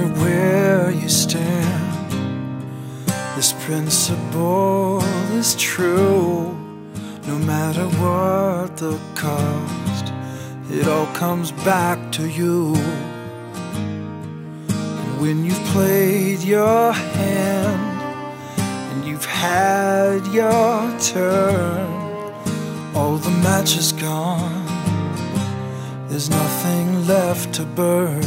matter where you stand, this principle is true. No matter what the cost, it all comes back to you. And when you've played your hand and you've had your turn, all the matches gone, there's nothing left to burn.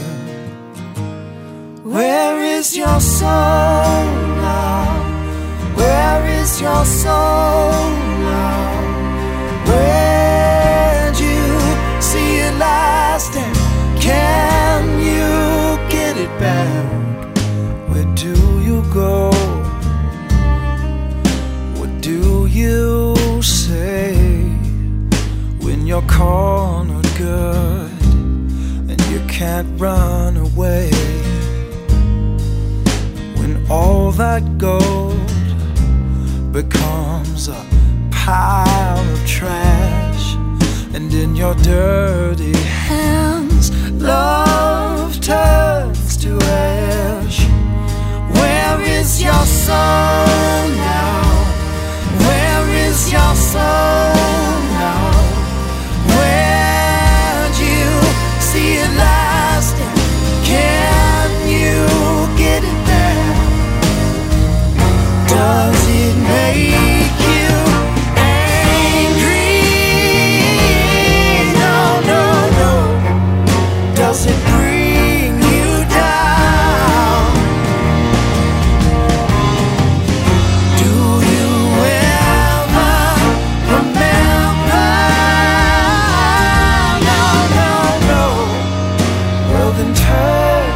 Where is your soul now? Where is your soul now? Where'd you see it last, and can you get it back? Where do you go? What do you say when you're cornered good and you can't run away? When all that gold becomes a pile of trash, and in your dirty hands love turns to ash. Where is your soul now? Where is your soul now? Where'd you see it last, and can you get it back? Does it make you angry? No, no, no. Does it bring you down? Do you ever remember? No, no, no. Well then turn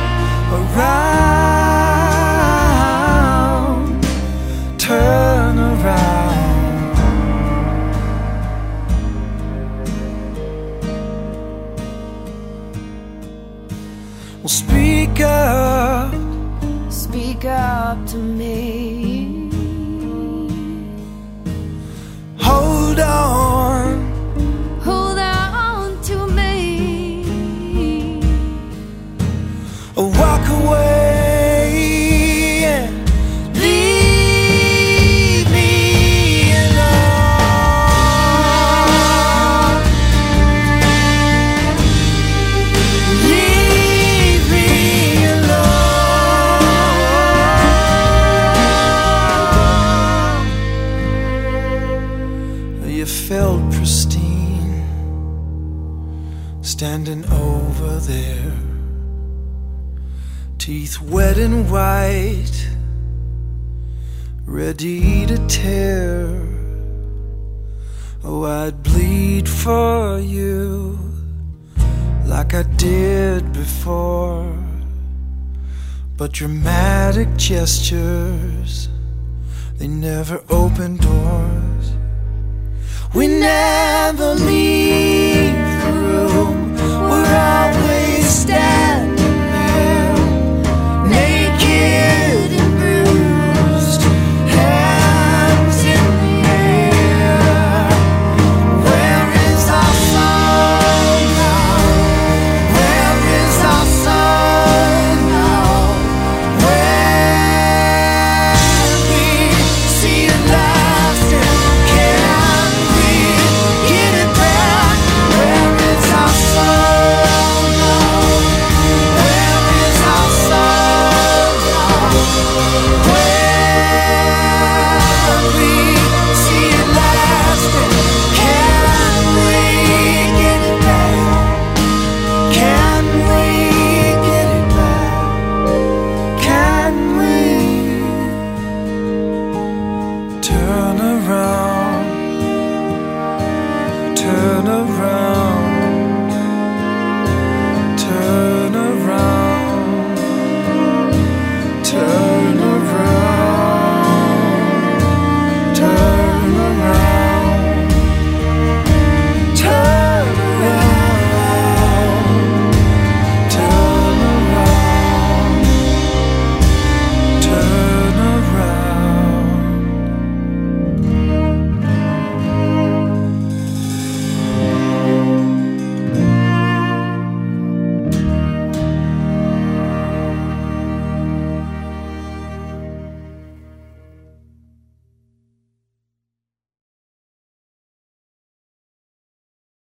around, turn around. Well, speak up to me. Hold on to me. Walk away and leave me alone. Leave me alone. You felt pristine, standing over there, teeth wet and white, ready to tear. Oh, I'd bleed for you like I did before, but dramatic gestures, they never open doors. We never leave the room, we're always standing